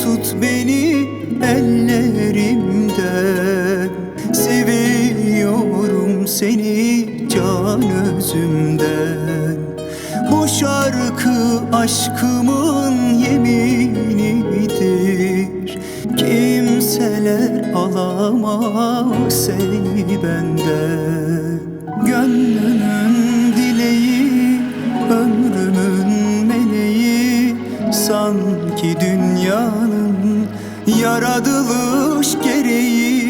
tut beni ellerimden. Seviyorum seni can özümden. Bu şarkı aşkımın yeminidir. Kimseler alamaz seni benden. Gönlümün dileği, ömrümün meleği, sanki dünyanın yaratılış gereği.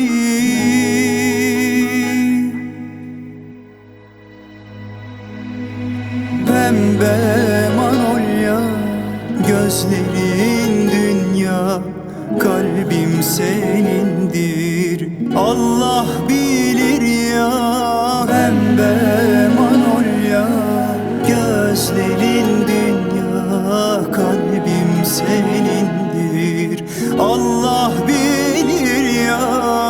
Pembe manolya, gözlerin dünya, kalbim senindir, Allah bilir ya. Pembe manolya, gözlerin dünya, kalbim senindir, Allah bilir ya.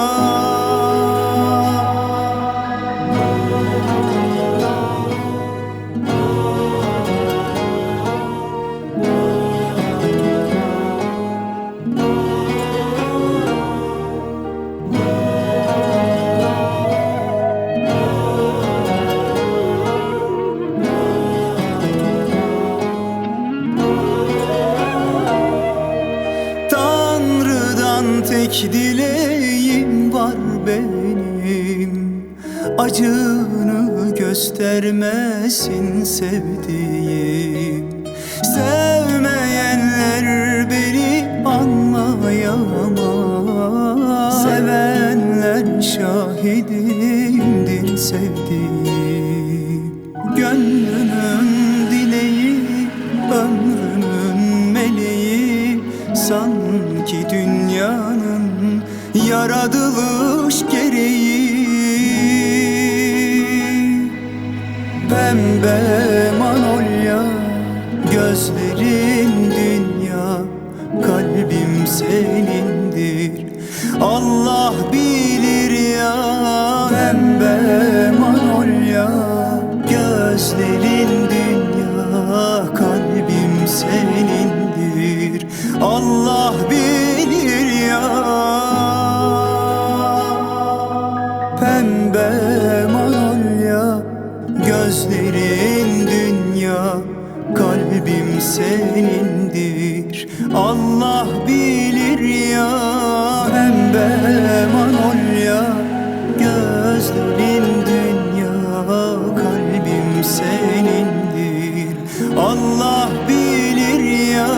Tek dileğim var benim, acını göstermesin sevdiğim. Sevmeyenler beni anlayamaz, sevenler şahidimdir sevdiğim. Gönlümün dileği, ömrümün meleği, sanki dünyanın yaratılış gereği. Pembe manolya, gözlerin dünya, kalbim senindir, Allah bilir ya. Pembe manolya, gözlerin dünya, kalbim senindir, Allah bilir ya. Pembe manolya, gözlerin dünya, kalbim senindir, Allah bilir ya. Pembe manolya, gözlerin dünya, kalbim senindir, Allah bilir ya.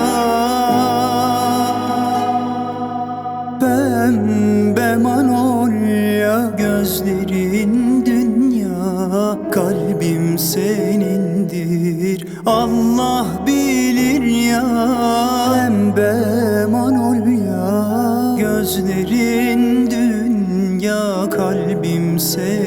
Pembe manolya, gözlerin dünya, kalbim senindir, Allah bilir ya. Pembe manolya, gözlerin dünya, kalbim senindir,